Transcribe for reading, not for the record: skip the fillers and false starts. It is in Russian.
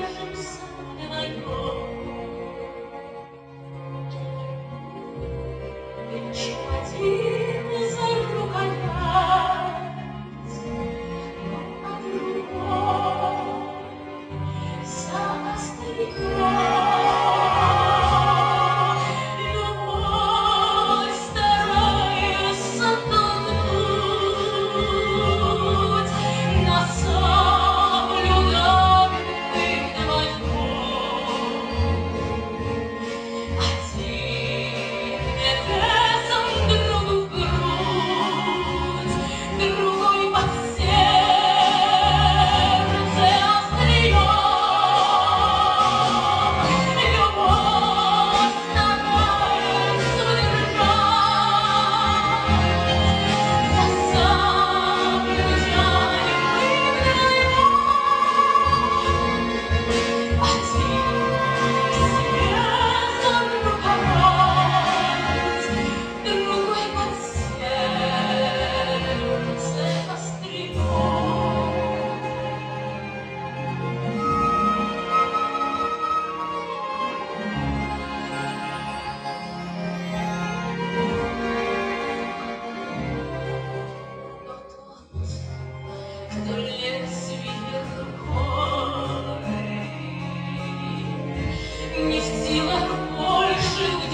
держимся вдвоем. Плечом один за рукоять, но а другой за острие. Любовь старается толкнуть на саблю давним вдвоем. Один медведем, другу в грудь, другой под сердце острием. Любовь старается удержать за саблю тянем мы вдвоем. Один срезан рукоять, другой под сердце острием. Но тот, кто лезвие рукой, не в силах больше